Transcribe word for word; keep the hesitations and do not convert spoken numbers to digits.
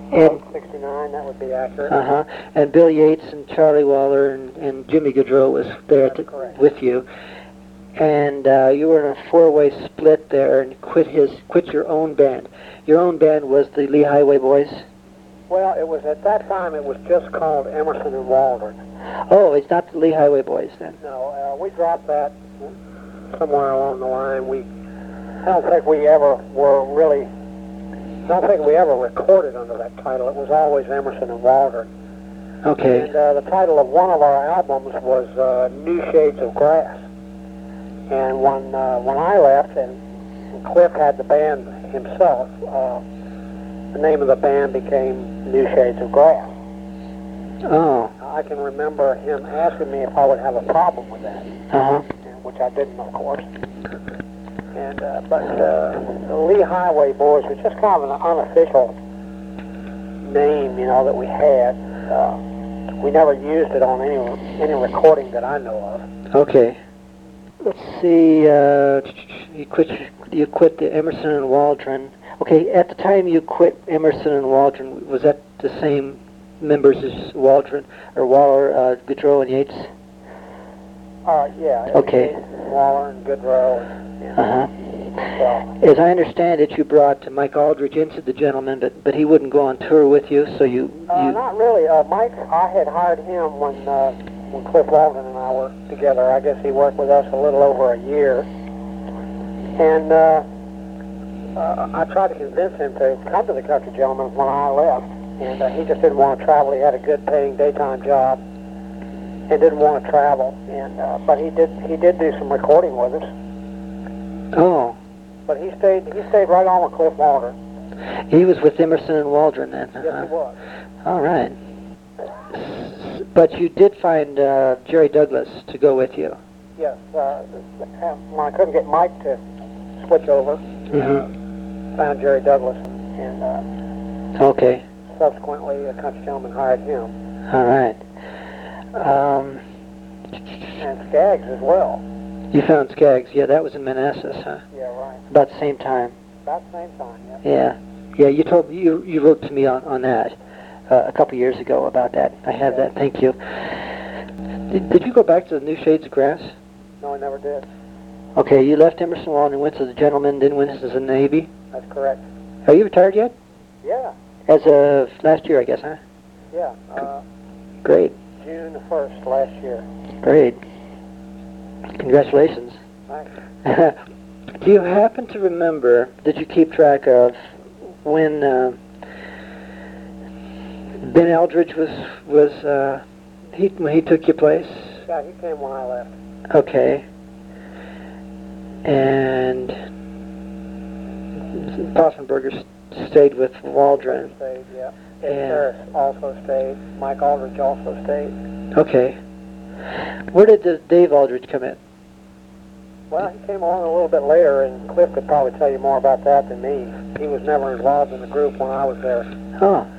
And sixty-nine, that would be accurate. uh-huh. And Bill Yates and Charlie Waller and, and Jimmy Gaudreau was there to, with you. And uh, you were in a four-way split there and quit his quit your own band. Your own band was the Lee Highway Boys? Well, it was at that time, it was just called Emerson and Waldron. Oh, it's not the Lee Highway Boys then? No, uh, we dropped that somewhere along the line. We, I don't think we ever were really, I don't think we ever recorded under that title. It was always Emerson and Waldron. Okay. And uh, the title of one of our albums was uh, New Shades of Grass. And when uh, when I left and Cliff had the band himself, uh, the name of the band became New Shades of Grass. Oh. I can remember him asking me if I would have a problem with that, Uh-huh. which I didn't, of course. And uh, but uh, the Lee Highway Boys was just kind of an unofficial name, you know, that we had. Uh, we never used it on any any recording that I know of. Okay. Let's see. Uh, you quit. You quit the Emerson and Waldron. Okay. At the time you quit Emerson and Waldron, was that the same members as Waldron or Waller, uh, Gaudreau, and Yates? Uh, yeah. Okay. Waller and Gaudreau. And, and, uh-huh. So. As I understand it, you brought Mike Aldridge into the Gentlemen, but but he wouldn't go on tour with you, so you. you uh, not really. Uh, Mike, I had hired him when uh, when Cliff Waldron and I were together. I guess he worked with us a little over a year, and uh, uh, I tried to convince him to come to the Country Gentlemen when I left, and uh, he just didn't want to travel. He had a good paying daytime job and didn't want to travel. And uh, but he did he did do some recording with us. Oh. But he stayed he stayed right on with Cliff Waldron. He was with Emerson and Waldron then. Yes, uh-huh. He was. All right. But you did find uh, Jerry Douglas to go with you. Yes. Uh, when I couldn't get Mike to switch over, mm-hmm. uh, found Jerry Douglas, and uh, okay. Subsequently, a Country Gentleman hired him. All right. Um, and Skaggs as well. You found Skaggs, yeah. That was in Manassas, huh? Yeah, right. About the same time. About the same time, yeah. Yeah, yeah. You told you you wrote to me on on that uh, a couple years ago about that. I have yeah. that. Thank you. Did, did you go back to the New Shades of Grass? No, I never did. Okay, you left Emerson Waldron and went to the Gentlemen, then went to the Navy. That's correct. Are you retired yet? Yeah. As of last year, I guess, huh? Yeah. Uh, Great. June the first last year. Great. Congratulations. Thanks. Do you happen to remember, did you keep track of when uh, Ben Eldridge was, was uh, he, when he took your place? Yeah, he came when I left. Okay. And Poffenberger stayed with Waldron. Stayed, yeah. Ed Harris also stayed. Mike Aldridge also stayed. Okay. Where did the Dave Aldridge come in? Well, he came along a little bit later, and Cliff could probably tell you more about that than me. He was never involved in the group when I was there. Oh,